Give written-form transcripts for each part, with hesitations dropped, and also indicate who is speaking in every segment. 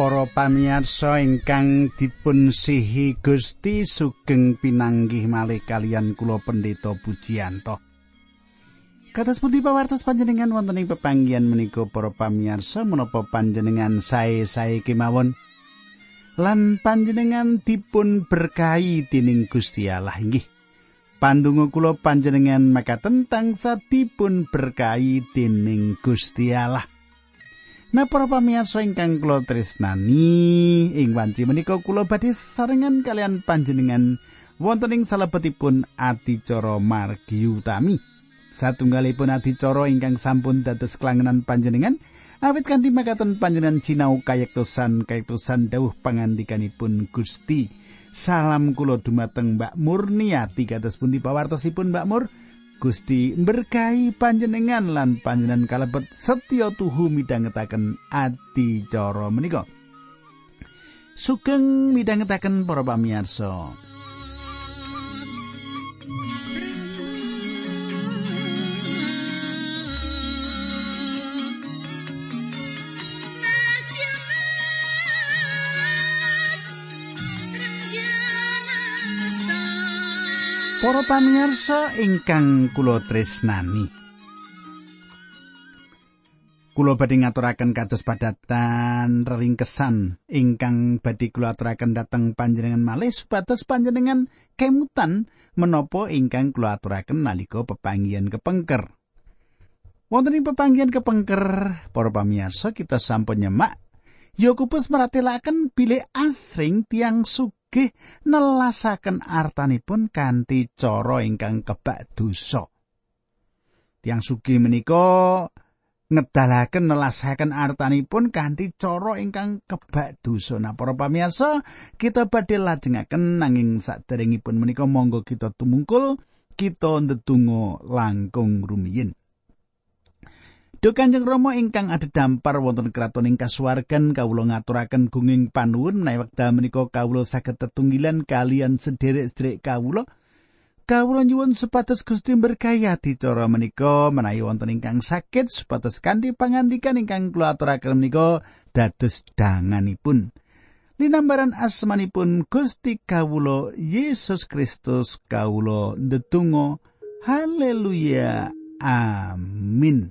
Speaker 1: Para pamirsa ingkang dipun sihi Gusti sugeng pinanggih malih kaliyan kula Pendeta Pujiyanto. Kados pundi pawartos panjenengan wonten ing pepanggihan menika para pamirsa menapa panjenengan sae-sae kemawon lan panjenengan dipun berkahi dening Gusti Allah inggih. Pandonga kula panjenengan makaten tansah dipun berkahi dening Gusti Allah. Nah para pamirsa ingkang kula tresnani, ing wanci menika kula badhe sarengan kalian panjenengan wonten ing salebetipun adicara margi utami. Satunggalipun adicara ingkang sampun dados kelangenan panjenengan awit kanthi makaten panjenengan sinau kayektosan dawuh pangandikanipun Gusti. Salam kula dumateng Mbak Murniati kados pundi pawartosipun Mbak Mur? Gusti berkahi panjenengan lan panjenengan kalebet setya tuhu midhangetaken adicara menika. Sugeng midhangetaken para pamirsa. Para pamirsa ingkang kula tresnani. Kula badhe ngaturaken kados padatan reringkesan ingkang badhe kula aturaken dhateng panjenengan malih supados panjenengan kemutan menapa ingkang kula aturaken nalika pepanggihan kepengker. Wonten ing pepanggihan kepengker, para pamirsa kita sampun nyemak Yakobus maratelaken bilih asring tiyang sugih nelasaken artanipun kanthi cara ingkang kebak dosa. Tiyang sugih menika ngedalaken nelasaken artanipun kanthi cara ingkang kebak dosa. Nah, para pamirsa, kita badhe lajengaken nanging saderengipun menika monggo kita tumungkul, kita ndedonga langkung rumiyin. Duh Kanjeng Rama ingkang adhedhampar wonten kraton ing kasuwargan kawula ngaturaken gunging panuwun menawi wekdal menika kawula saged tetunggilan kalian sederek-sederek kawula. Kawula nyuwun supados Gusti berkahi adicara menika menawi wonten ingkang saged supados kanthi pangandikan ingkang kula aturaken menika dados danganipun. Linambaran asmanipun Gusti kawula Yesus Kristus kawula ndedonga. Haleluya. Amin.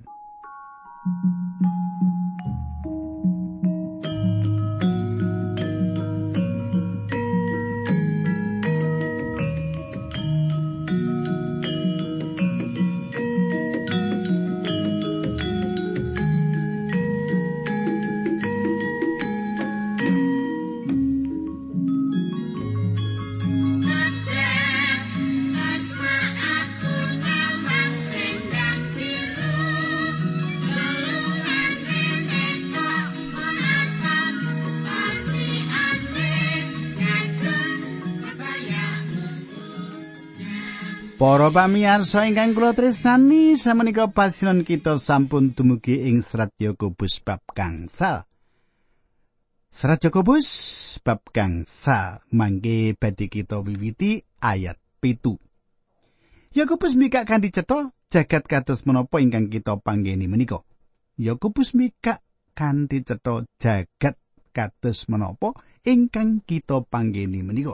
Speaker 1: Para pamirsa ingkang kula tresnani, samenika pasinan kita sampun dumugi ing Serat Yakobus bab gangsal. Serat Yakobus bab gangsal mangke badhe kita wiwiti ayat 7. Yakobus mikak kanthi cetha jagat kados menapa ingkang kita panggeni menika. Yakobus mikak kanthi cetha jagat kados menapa ingkang kita panggeni menika.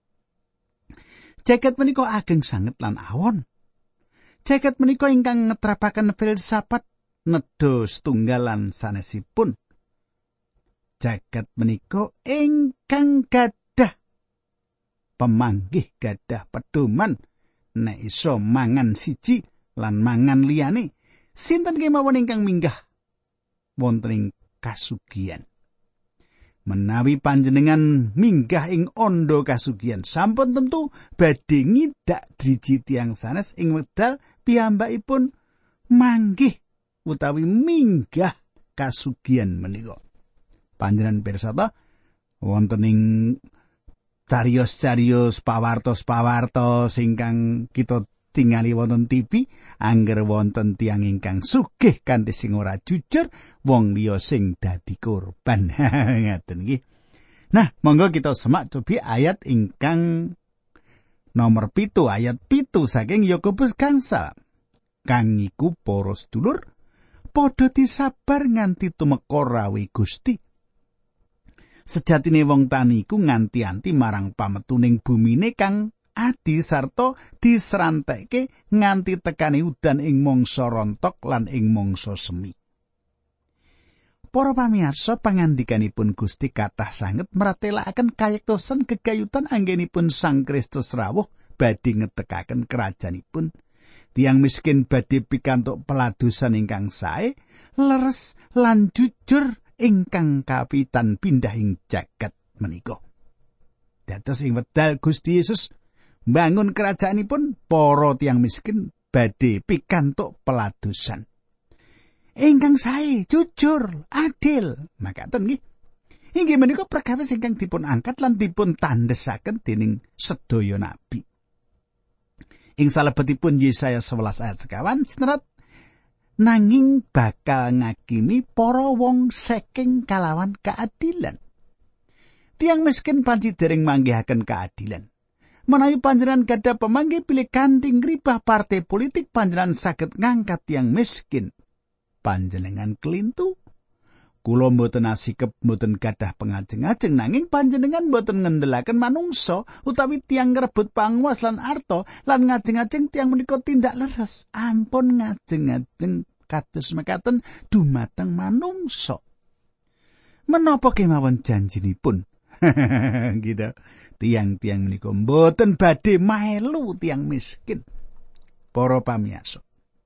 Speaker 1: Jagat menika ageng sanget lan awon. Jagat menika ingkang ngetrapaken filsafat nedha setunggalan sanesipun. Jagat menika ingkang gadah pemanggih, gadah pedoman nek iso mangan siji lan mangan liyane. Sinten kemawon ingkang minggah wonten ing kasugihan. Menawi panjenengan minggah ing anda kasugihan, sampun tentu badhe ngidak driji tiyang sanes ing wekdal piyambakipun manggih utawi minggah kasugihan menika. Panjenengan pirsa ta wonten ing cariyos-cariyos pawartos-pawartos ingkang kita tingali wonten TV, angger wonten tiyang ingkang sugih kanthi sing ora jujur, wong liya sing dadi korban. Ngaten nggih. Nah, monggo kita semak cobi ayat ingkang nomor 7, ayat 7 saking Yakobus gangsal. Kang iku para sedulur, padha disabar nganti tumeka rawuh Gusti. Sejatine wong tani iku nganti-anti marang pametuning bumine kang adi sarta disrantekke nganti tekane udan ing mangsa rontok lan ing mangsa semi. Para pamirsa, pangandikanipun Gusti kathah sanget mratelaken kayektosan gegayutan anggenipun Sang Kristus rawuh badhe ngetekaken kerajaanipun. Tiang miskin badhe pikantuk peladosan ingkang sae, leres lan jujur ingkang kapitan pindah ing jagat menika. Dados ing wekdal Gusti Yesus mbangun kerajaanipun, para tiang miskin badhe pikantuk peladosan ingkang sae, jujur, adil. Makaten nggih. Inggih menika perkawis ingkang dipun angkat lan dipun tandhesaken dening sedaya nabi. Ing salebetipun Yesaya 11 ayat 1 sinerat, nanging bakal ngakimi para wong saking kalawan keadilan. Tiang miskin panci dereng manggihaken keadilan. Menawi panjenengan gadah pamanggih pilih kanthi ngribah partai politik, panjenengan saged ngangkat tiang miskin. Panjenengan kelintu. Kula mboten asikep mboten gadah pengajeng-ajeng, nanging panjenengan mboten ngendelaken manungsa utawi tiang ngrebut panguwas lan arta lan ngajeng-ajeng tiang menika tindak leres. Ampun ngajeng-ajeng kados mekaten dumateng manungsa. Menapa kemawon janjinipun? Gitu. Tiang-tiang menika mboten badhe melu tiang miskin. Para pamirsa,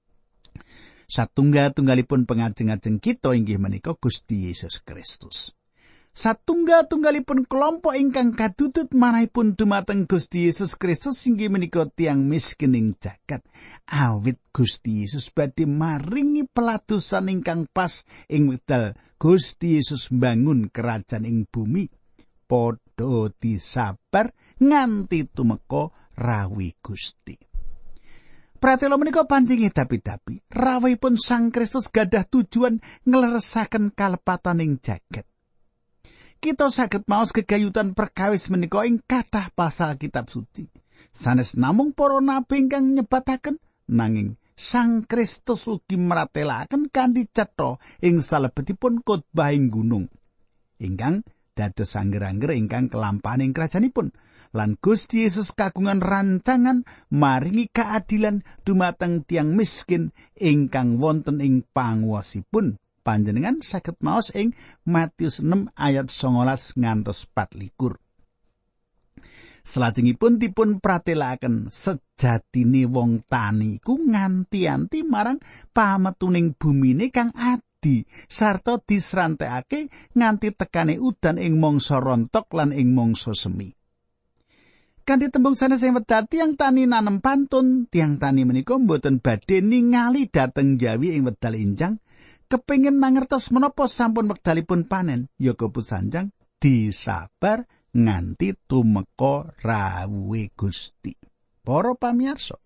Speaker 1: satunggal-tunggalipun pengajeng-ajeng kita inggih menika Gusti Yesus Kristus. Satunggal-tunggalipun kelompok ingkang kadudut manahipun dumateng Gusti Yesus Kristus inggih menika tiang miskin ing jagat. Awit Gusti Yesus badhe maringi peladosan ingkang pas ing wekdal Gusti Yesus mbangun kerajaan ing bumi. Padha disabar nganti tumeka rawuh Gusti. Pratela menika pancing dapi-dapi, rawuhipun Sang Kristus gadah tujuan ngleresaken kalepatan ing jagat. Kita saged maos gegayutan perkawis menika ing kathah pasal kitab suci. Sanes namung para nabi ingkang nyebataken, nanging Sang Kristus ugi mratelaken kanthi cetha ing salebetipun khotbah ing gunung. Ingkang dados angger-angger ingkang kelampahan ing krajaanipun. Lan Gusti Yesus kagungan rancangan maringi keadilan dumateng tiang miskin ingkang wonten ing panguwasipun. Panjenengan saged maos ing Matius 6 ayat 19 ngantos 24. Salajengipun dipun pratelaken sejatine wong tani iku nganti-anti marang pametuning bumine kang adi sarta disrantekake nganti tekane udan ing mangsa rontok lan ing mangsa semi. Kanthi tembung sanes sing wedha tiyang tani nanem pantun, tiyang tani menika mboten badhe ningali dhateng Jawi ing wekdal enjang, kepengin mangertos menapa sampun wekdalipun panen, ya kepusanjang disabar nganti tumeka rawuhe Gusti. Para pamirsa,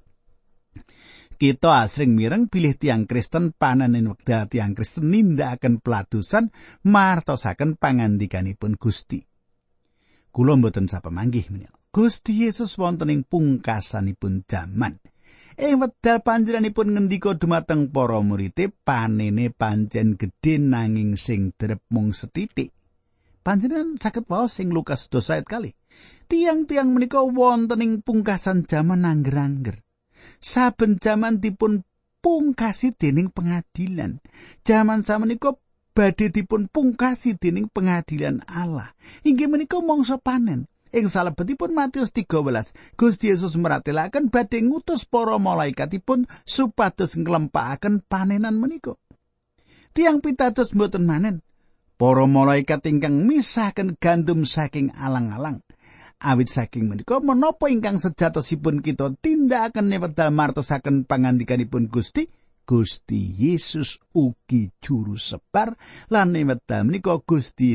Speaker 1: kita asring mireng bilih tiang Kristen panen ing wekdal tiang Kristen nindakaken peladosan martosaken pangandikanipun Gusti. Kula mboten sapamanggih menika. Gusti Yesus wonten ing pungkasanipun jaman. Ing wekdal panjenenganipun ngendika dumateng para murid, panene pancen gedhe nanging sing drep mung sethithik. Panjenengan saged waos ing Lukas 2 ayat kali. Tiang-tiang menika wonten ing pungkasan jaman angger-angger. Saben jaman dipun pungkasi dening pengadilan. Jaman samenika badhe dipun pungkasi dening pengadilan Allah. Inggih menika mangsa panen. Ing salebetipun Matius 13, Gusti Yesus maratelaken badhe ngutus para malaikatipun supados nglempakaken panenan menika. Tiang pitados mboten manen. Para malaikat ingkang misahaken gandum saking alang-alang. Awit saking menika menapa ingkang sejatosipun kita tindakaken wekdal martosaken pangandikanipun Gusti Yesus ugi juru sebar lan wekdal menika Gusti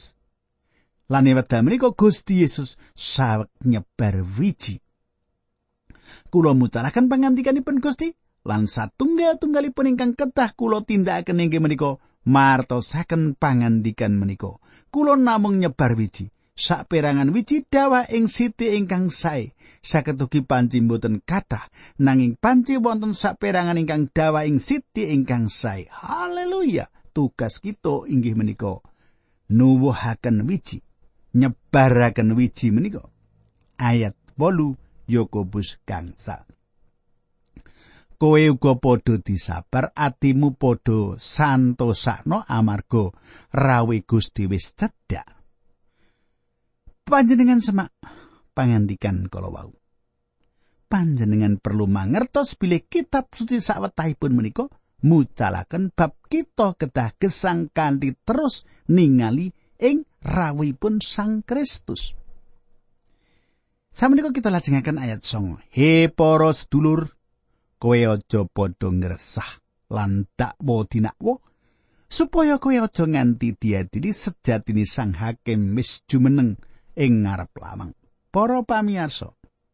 Speaker 1: Yesus saweg nyebar wiji. Kula mucalaken pangandikanipun Gusti lan satunggal-tunggalipun ingkang kedah kula tindakaken inggih menika martosaken pangandikan menika. Kula namung nyebar wiji. Saperangan wiji dawah ing siti ingkang sae. Saged ugi panci mboten kathah, nanging panci wonten saperangan ingkang dawah ing siti ingkang sae. Haleluya. Tugas kita inggih menika nuwuhaken wiji, nyebaraken wiji menika. Ayat 8 Yakobus gangsal. Kowe uga padha disabar, atimu padha santosakno amarga rawuh Gusti wis cedhak. Panjenengan semak pangandikan kala wau. Panjenengan perlu mangertos bilih kitab suci sawetahipun menika mucalaken bab kita kedah gesang kanthi terus ningali ing rawuhipun Sang Kristus. Sameneika kita lajengaken ayat 9. He para sedulur, kowe aja padha ngresah lan dakwa dinakwa supaya kowe aja nganti diadili sejatine Sang Hakim wis jumeneng ing ngarep lawang. Para pamirsa,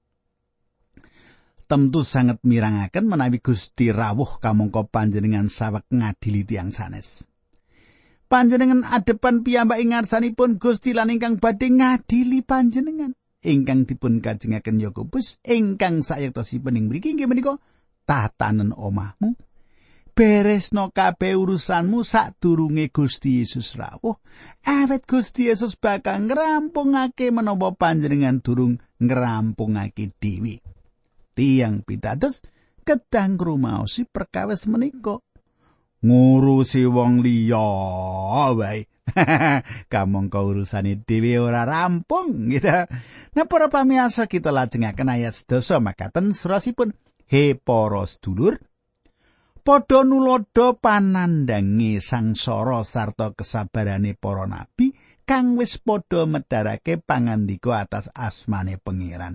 Speaker 1: tentu sanget mirangaken menawi Gusti rawuh kamangka panjenengan saweg ngadili tiyang sanes. Panjenengan adepan piyambak ing ngarsanipun Gusti lan ingkang badhe ngadili panjenengan. Ingkang dipun kajengaken Yakobus ingkang sayektosipun ing mriki inggih menika tatanen omahmu. Beresno kabeh urusanmu sadurunge Gusti Yesus rawuh. Awit Gusti Yesus bakal ngrampungake menawa panjenengan durung ngrampungake dhewe. Tiyang pitados kedah ngrumaosi perkawis menika. Ngurusi wong liya wae. Kamangka urusane dhewe ora rampung gitu. Nah para pamirsa kita lajengaken ayat 10 makaten surasipun. He para sedulur, padha nulodo panandange sangsara sarta kesabarane para nabi kang wis padha medharake pangandika atas asmane Pangeran.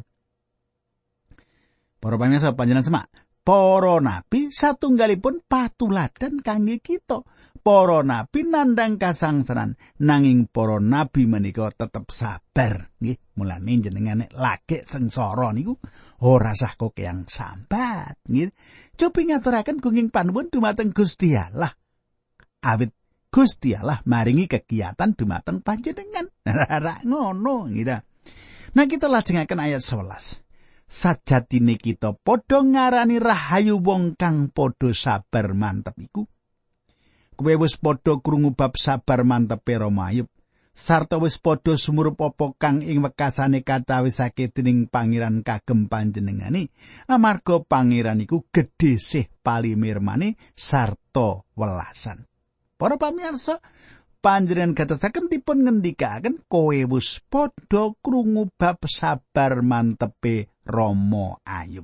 Speaker 1: Para pamirsa panjenengan semak, para nabi satunggalipun patuladan kangge kita. Para nabi nandhang kasangsaran, nanging para nabi menika tetep sabar. Nggih, mulane jenengan nek lagek sengsara niku ora sah kok yang sambat. Nggih, cobi ngaturaken gunging panuwun dumateng Gusti Allah. Awit Gusti Allah maringi kegiatan dumateng panjenengan. Ora ngono, gitu. Nah, kita lajengaken ayat 11. Sajatine kita padha ngarani rahayu wong kang padha sabar mantep iku. Kowe wis padha krungu bab sabar mantepe Rama Ayub, sarta wis padha sumurup apa kang ing wekasane kacawisake dening pangeran kagem panjenengane, amarga pangeran iku gedhe sih palimirmane sarta welasan. Para pamirsa, panjenengan gatosaken dipun ngendikaken kowe wis padha krungu bab sabar mantepe Rama Ayub.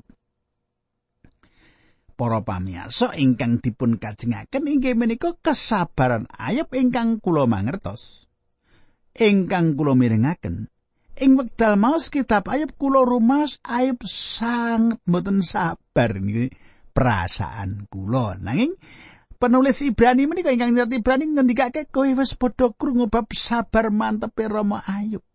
Speaker 1: Para pamirsa ingkang dipun kajengaken inggih menika kesabaran Ayub ingkang kula mangertos. Ingkang kula mirengaken ing wekdal maos kitab Ayub kula rumaos Ayub sanget mboten sabar niki perasaan kula. Nanging penulis Ibrani menika ingkang nyerat Ibrani ngendikake kowe wis padha krungu bab sabar mantepe Rama Ayub.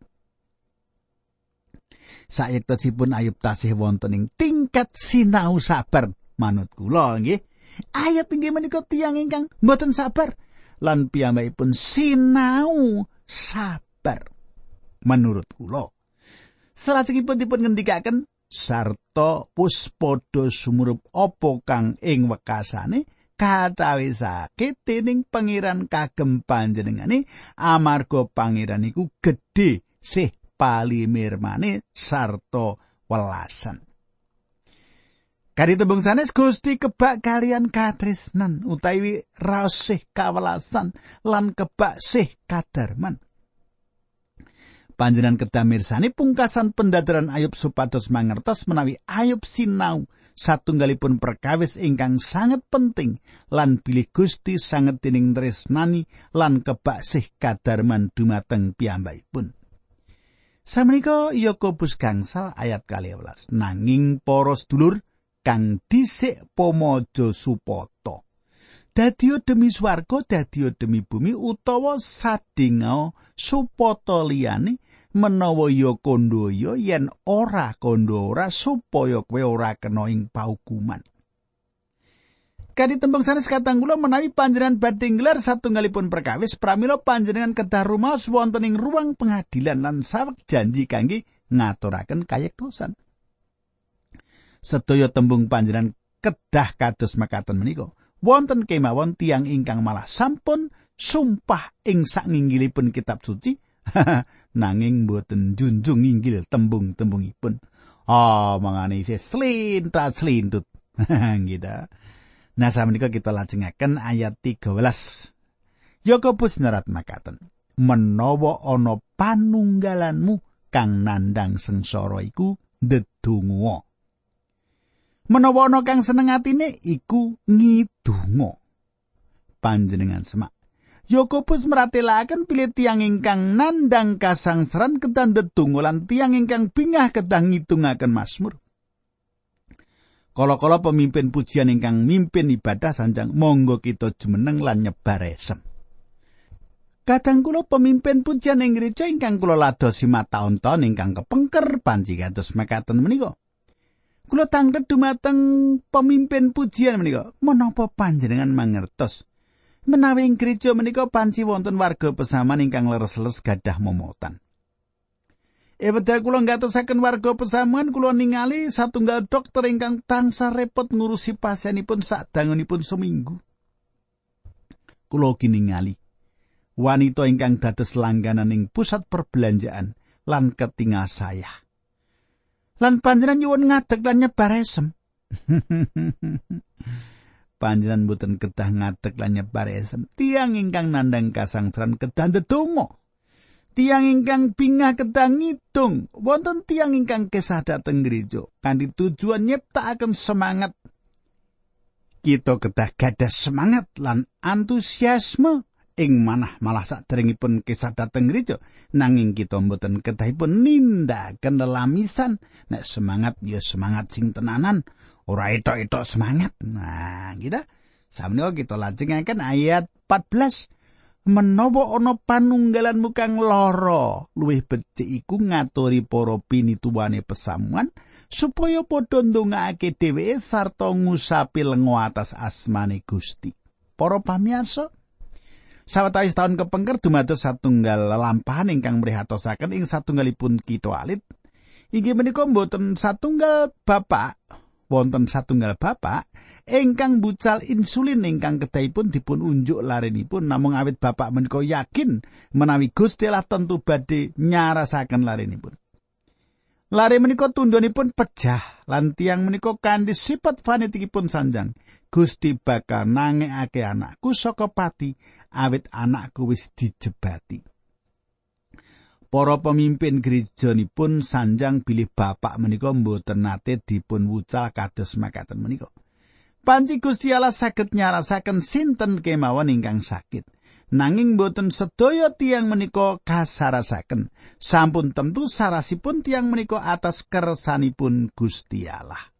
Speaker 1: Sayektosipun Ayub tasih wonten ing tingkat sinau sabar manut kula nggih. Ayub inggih menika tiyang ingkang mboten sabar lan piyambakipun sinau sabar menurut kula. Salajengipun dipun ngendikaken sarta wis padha sumurup apa kang ing wekasane kacawisake dening pangeran kagem panjenengane amarga pangeran iku gedhe sih palimirmane sarta welasan. Kari tembung sanes Gusti kebak kalian katresnan utawi raos sih kawelasan lan kebak sih kadarman. Panjenengan kedah mirsani pungkasan pendadaran Ayub supados mangertos menawi Ayub sinau satunggalipun perkawis ingkang sangat penting lan bilih Gusti sanget dening tresnani lan kebak sih kadarman dumateng piyambakipun. Samenika Yakobus gangsal ayat 12. Nanging para sedulur kang dhisik pamaja supata dadiya demi swarga dadiya demi bumi utawa sadéngao supata liyane menawa ya kandha ya yen ora kandha ora supaya kowe ora kena ing paukuman. Kadi tembung sanes katang kula menawi panjenengan badhe nggelar satunggalipun perkawis pramila panjenengan kedah rumaos wonten ing ruang pengadilan lan saweg janji kangge ngaturaken kayektosan. Sedaya tembung panjenengan kedah kados mekaten menika. Wonten kemawon tiyang ingkang malah sampun sumpah ing sanginggilipun kitab suci nanging boten junjung inggil tembung-tembungipun. Mangane isih slintut gitu. Nah samenika kita lajengaken ayat 13. Yakobus nyerat makaten, menawa ana panunggalanmu kang nandhang sengsara iku ndedonga. Menawa ana kang seneng atine iku ngidonga. Panjenengan semak. Yakobus meratelaken pilih tiyang ingkang nandhang kasangsaran kedah ndedonga lan tiyang ingkang bingah kedah ngidungaken mazmur. Kala-kala pemimpin pujian ingkang mimpin ibadah sanjang monggo kita jumeneng lan nyebar esem. Kadang kula pemimpin pujian ing gereja ingkang kula ladosi mataun-taun ingkang kepengker panci kados mekaten menika. Kula tanglet dumateng pemimpin pujian menika, menapa panjenengan mangertos menawi ing gereja menika panci wonten warga pesaman ingkang leres-leres gadah momotan. Wedal kula ngatosaken warga pesamuan kula ningali satunggal dokter ingkang tansah repot ngurusi pasienipun sadangunipun seminggu. Kula ningali wanita ingkang dados langganan ing pusat perbelanjaan lan ketingal saya. Lan panjenengan nyuwun ngadeg lan nyebar esem. Panjenengan boten kedah ngadeg lan nyebar esem. Tiyang ingkang nandhang kasangsaran kedah ndedonga. Tiyang ingkang bingah kedah ngidung, wonten tiyang ingkang kesah dhateng gereja kanthi tujuan nyiptakaken semangat. Kita kedah gadah semangat lan antusiasme ing malah saderengipun kesah dhateng gereja, nanging kita mboten kedahipun nindakaken lelamisan. Nek semangat ya semangat sing tenanan, ora etok-etok semangat. Nah, sameneika kita lajengaken ayat 14. Menawa ana panunggalanmu kang lara, luwih becik iku ngaturi para pinituwane pesamuan supaya padha ndongaake dheweke sarta ngusapi lenga atas asmane Gusti. Para pamirsa, sawetawis taun kepengker dumados satunggal lelampahan ingkang mrihatosaken ing satunggalipun kita alit. Inggih menika boten satunggal bapak, wonten satunggal bapak ingkang bucal insulin ingkang kedahipun dipun unjuk larenipun, namung awit bapak menika yakin menawi Gusti Allah tentu badhe nyarasaken larenipun. Lare menika tundhonipun pejah lan tiyang menika kanthi sifat fanatikipun sanjang. Gusti bakal nangekake anakku saka pati awit anakku wis dijebati. Para pemimpin gerejanipun sanjang bilih bapak menika mboten nate dipun wucal kados makaten menika. Panci Gusti Allah saged nyarasaken sinten kemawon ingkang sakit. Nanging mboten sedaya tiyang menika kasarasaken. Sampun tentu sarasipun tiyang menika atas kersanipun Gusti Allah.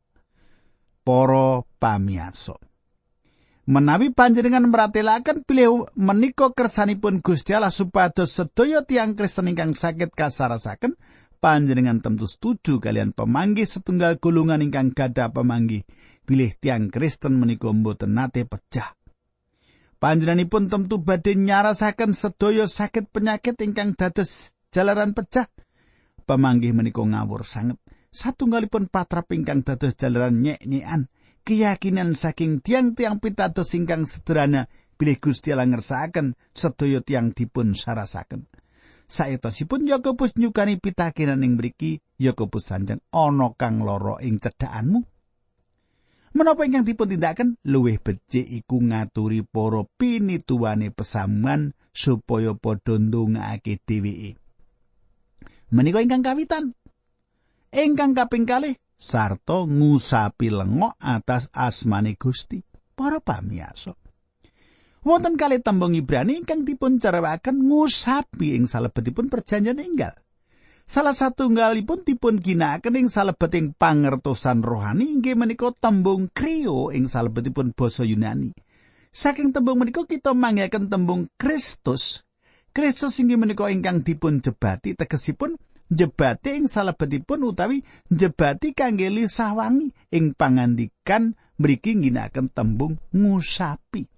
Speaker 1: Para pamirsa, menawi panjenengan meratelaken bilih menika kersanipun Gusti Allah supados sedaya tiyang Kristen ingkang saged kasarasaken, panjenengan tentu setuju kalian pemanggih setunggal golongan ingkang gadah pemanggih bilih tiyang Kristen menika mboten nate pecah. Panjenenganipun tentu badhe nyarasaken sedaya sakit penyakit ingkang dados jalaran pecah. Pemanggih menika ngawur sanget. Satunggalipun patrap ingkang dados jalaran nyek-nyekan. Keyakinan saking tiang-tiang pitados ingkang sederhana bilih Gusti Allah ngersakaken sedaya tiang dipun sarasaken. Saetosipun Yakobus nyukani pitakenan ing mriki, Yakobus sanjang ana kang lara ing cedhakanmu. Menapa ingkang dipun tindakaken luwih becik iku ngaturi para pinituwane pesamuan supaya padha ndongaake dheweke. Menika ingkang kawitan. Ingkang kaping kalih sarta ngusapi lenga atas asmane Gusti. Para pamirsa, wonten kalih tembung Ibrani ingkang dipun carakaken ngusapi ing salebetipun perjanjian enggal. Salah satunggalipun dipun ginakaken ing salebeting pangertosan rohani inggih menika tembung krio ing salebetipun basa Yunani. Saking tembung menika kita manggihaken tembung Kristus. Kristus inggih menika ingkang dipun jebati, tegesipun jebati ing salebetipun utawi jebati kangge lisah wangi. Ing pangandikan mriki ginakaken tembung ngusapi.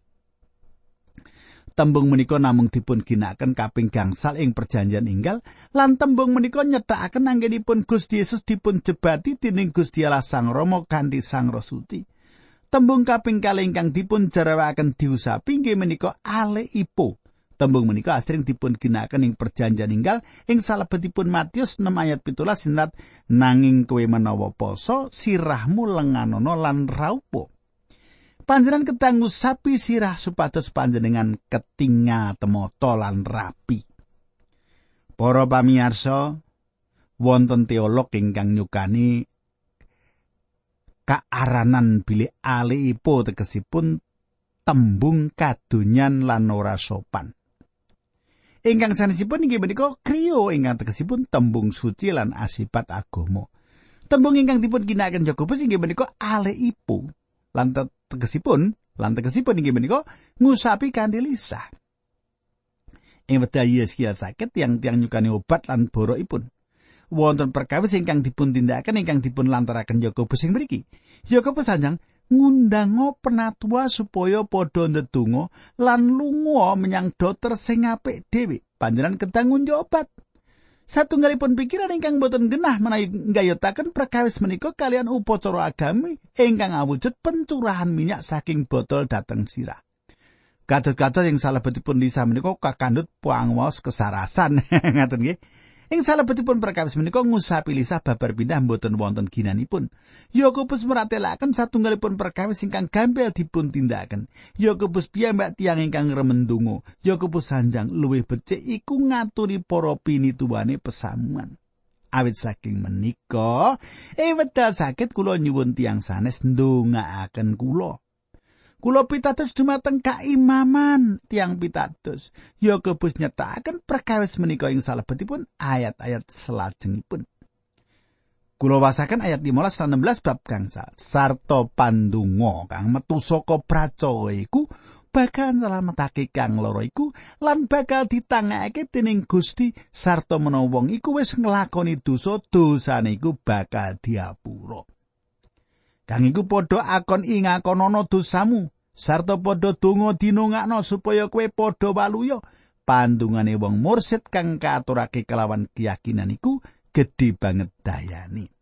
Speaker 1: Tembung menika namung dipun ginakaken kaping gangsal ing perjanjian enggal lan tembung menika nyethakaken anggenipun Gusti Yesus dipun jebati dening Gusti Allah Sang Rama kanthi Sang Roh Suci. Tembung kaping kalih ingkang dipun jarakaken diusapi inggih menika aleipo Tembung menika asring dipun ginakaken ing perjanjian enggal ing salebetipun Matius 6 ayat 17 sinat nanging kowe menawa poso sirahmu lenganana lan raupo. Panjenengan kedah ngusapi sirah supados panjenengan ketinga temata lan rapi. Para pamirsa, wonten teolog ingkang nyukani kaaranan bilih aliipo tegesipun tembung kadonyan lan ora sopan. Ingkang sanesipun inggih menika kriya ingkang tegesipun tembung suci lan asipat agama. Tembung ingkang dipun ginakaken Yakobus inggih menika aliipo lan tegesipun inggih menika ngusapi kanthi lisah. Ing wekdal Yesaya saged tiang-tiang nyukani obat lan borokipun. Wonten perkawis ingkang dipun tindakaken ingkang dipun lantaraken Yakobus ing mriki. Yakobus sanjang ngundang penatua supaya padha ndedonga lan lunga menyang dokter sing apik dhewe. Panjenengan kedah ngunjuk obat. Satunggalipun pikiran ingkang boten genah menawi nggayutaken perkawis menika kalian upacara agami ingkang awujud pencurahan minyak saking botol dhateng sirah. Kados-kados ing salebetipun lisah menika kakandhut pangwaos kesarasan. Ngaten nggih. Ing salebetipun perkawis menika ngusapi lisah babar pindah mboten wonten ginanipun. Yakobus meratelaken satunggalipun perkawis ingkang gampil dipun tindakaken. Yakobus piyambak tiyang ingkang remen ndonga. Yakobus sanjang luwih becik iku ngaturi para pinituwane pesamuan. Awit saking menika, wedal saged kula nyuwun tiyang sanes ndongaaken kula. Kula pitados dumateng kaimaman tiyang pitados. Yakobus nyetakaken perkawis menika ing salebetipun ayat-ayat salajengipun. Kula wasaken ayat 15 lan 16 bab gangsal. Sarta pandonga kang metu saka pracaya iku bakal nyelametake kang lara iku lan bakal ditangekake dening Gusti sarta menawa wong iku wis nglakoni dosa, dosane iku bakal diapura. Kang iku padha akon ingakonana dosamu sarta padha donga dinongakno supaya kowe padha waluya. Pandungane wong mursid kang kaaturake kelawan keyakinan iku gedhe banget dayane.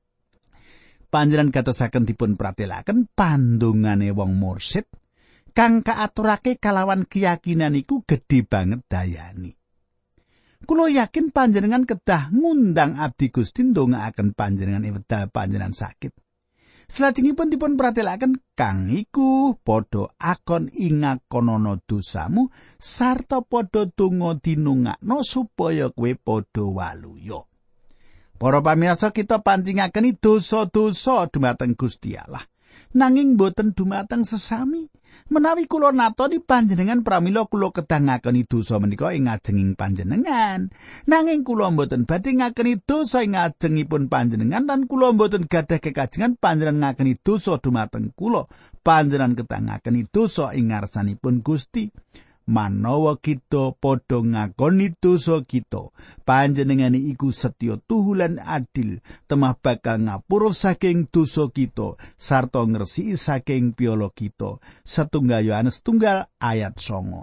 Speaker 1: Panjenengan katosaken dipun pratelaken pandungane wong mursid kang kaaturake kelawan keyakinan iku gedhe banget dayane. Kula yakin panjenengan kedah ngundang abdi Gusti ndongaaken panjenengan wedal panjenengan sakit. Salajengipun dipun pratelaken kang iku padha akon ingakonana dosamu sarta padha donga dinungakno supaya kowe padha waluya. Para pamirsa, kita pancingakeni dosa-dosa dumateng Gusti Allah. Nanging boten dumateng sesami. Menawi kula natoni panjenengan pramila kula kedah ngakeni dosa menika ing ngajenging panjenengan. Nanging kula boten badhe ngakeni dosa ing ngajengipun panjenengan lan kula boten gadah kekajengan panjenengan ngakeni dosa dumateng kula. Panjenengan kedah ngakeni dosa ing ngarsanipun Gusti. Manawa kita padha ngakoni dosa kita, panjenengane iku setya tuhu lan adil, temah bakal ngapura saking dosa kita sarta ngresiki saking piolo kita. Setunggal Yohanes 1 ayat 9.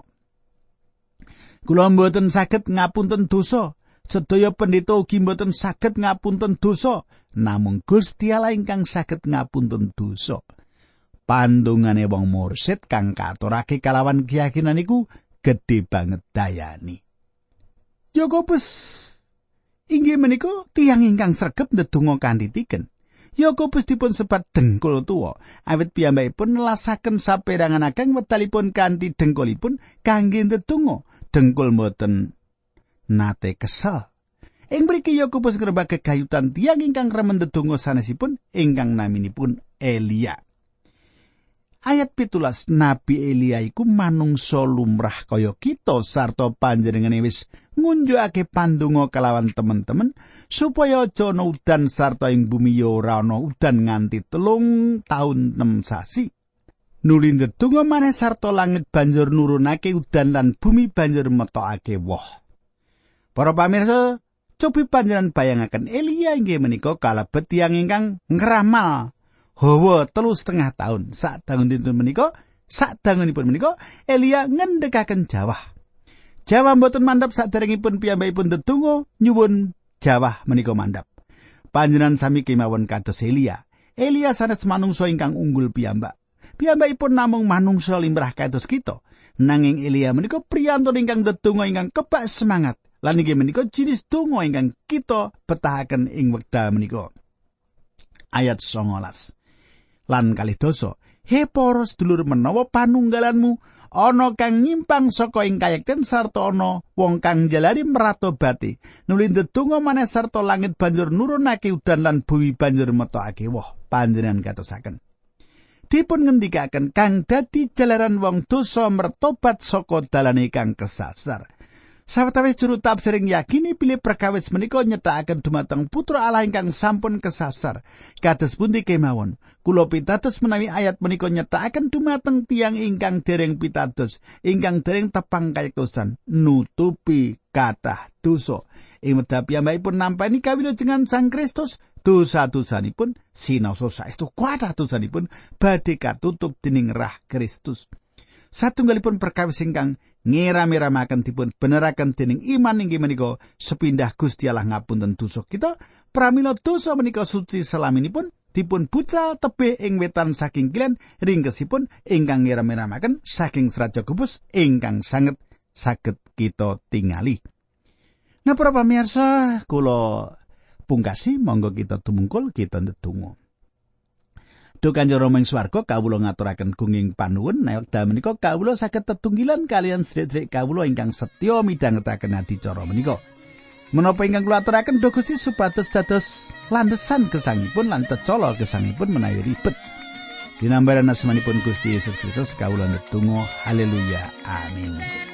Speaker 1: Kula mboten saged ngapunten dosa, sedaya pendeta ugi mboten saged ngapunten dosa, namung Gusti Allah ingkang saged ngapunten dosa. Pandungane wong mursid kang katurake kalawan keyakinan iku gedhe banget dayane. Yakobus inggih menika tiyang ingkang sregep ndedonga kanthi tiken. Yakobus dipun sebat dengkul tuwa, awit piyambakipun nelasaken saperangan ageng wektalipun kanthi dengkulipun kangge ndedonga. Dengkul mboten nate kesel. Ing mriki Yakobus ngrembak gegayutan tiyang ingkang remen ndedonga sanesipun ingkang naminipun Elia. Ayat 17, Nabi Elia iku manungsa lumrah kaya kita sarta panjenengane wis ngunjukake pandonga kelawan temen-temen supaya aja ana udan sarta ing bumi ya ora ana udan nganti 3 taun 6 sasi. Nuli ndedonga maneh sarta langit banjur nurunake udan lan bumi banjur metokake woh. Para pamirsa, cobi panjenengan bayangaken Elia inggih menika kalebet tiyang ingkang ngramal hawa 3,5 taun. Sadangunipun menika Elia ngendhekaken jawah. Jawah mboten mandhap saderengipun piyambakipun ndedonga nyuwun jawah menika mandhap. Panjenengan sami kemawon kados Elia. Elia sanes manungsa ingkang unggul piyambak. Piyambakipun namung manungsa limrah kados kita. Nanging Elia menika priyantun ingkang ndedonga ingkang kebak semangat. Lan inggih menika jinis donga ingkang kita betahaken ing wekdal menika. Ayat 19 lan 12. He para sedulur, menawa panunggalanmu ana kang nyimpang saka ing kayekten sarta ana wong kang njalari mratobati, nuli ndedonga maneh sarta langit banjur nurunake udan lan bumi banjur metokake woh, panjenengan katosaken. Dipun ngendikaken kang dadi jalaran wong dosa mertobat saka dalane kang kesasar. Sawetawis juru tafsir yakini bilih perkawis menika nyethakaken dumateng putra Allah ingkang sampun kesasar. Kados pundi kemawon, kula pitados menawi ayat menika nyethakaken dumateng tiyang ingkang dereng pitados, ingkang dereng tepang kayektosan, nutupi kathah dosa. Ing medhap piyambakipun nampani kawilujengan Sang Kristus, dosa-dosanipun sinaosa saestu kathah dosanipun badhe katutup dening rah Kristus. Satunggalipun perkawis ingkang ngeram-iramaken dipun beneraken dening iman inggih menika sepindah Gusti Allah ngapunten dosa kita, pramila dosa menika suci selaminipun dipun bucal tebih ing wetan saking kilen ringkesipun ingkang ngeram-iramaken saking Serat Yakobus ingkang sanget saged kita tingali. Nah para pamirsa, kula pungkasi monggo kita tumungkul kita ndedonga. Duh Kanjeng Rama ing swarga, kawula ngaturaken gunging panuwun nek wekdal menika kawula saged tetunggilan kalian sedherek kawula ingkang setya midhangetaken adicara menika. Menapa ingkang kula aturaken Duh Gusti supados dados landesan gesangipun lan cecala gesangipun menawi ribet. Dinambaran asmanipun Gusti Yesus Kristus kawula ndedonga. Haleluya. Amin.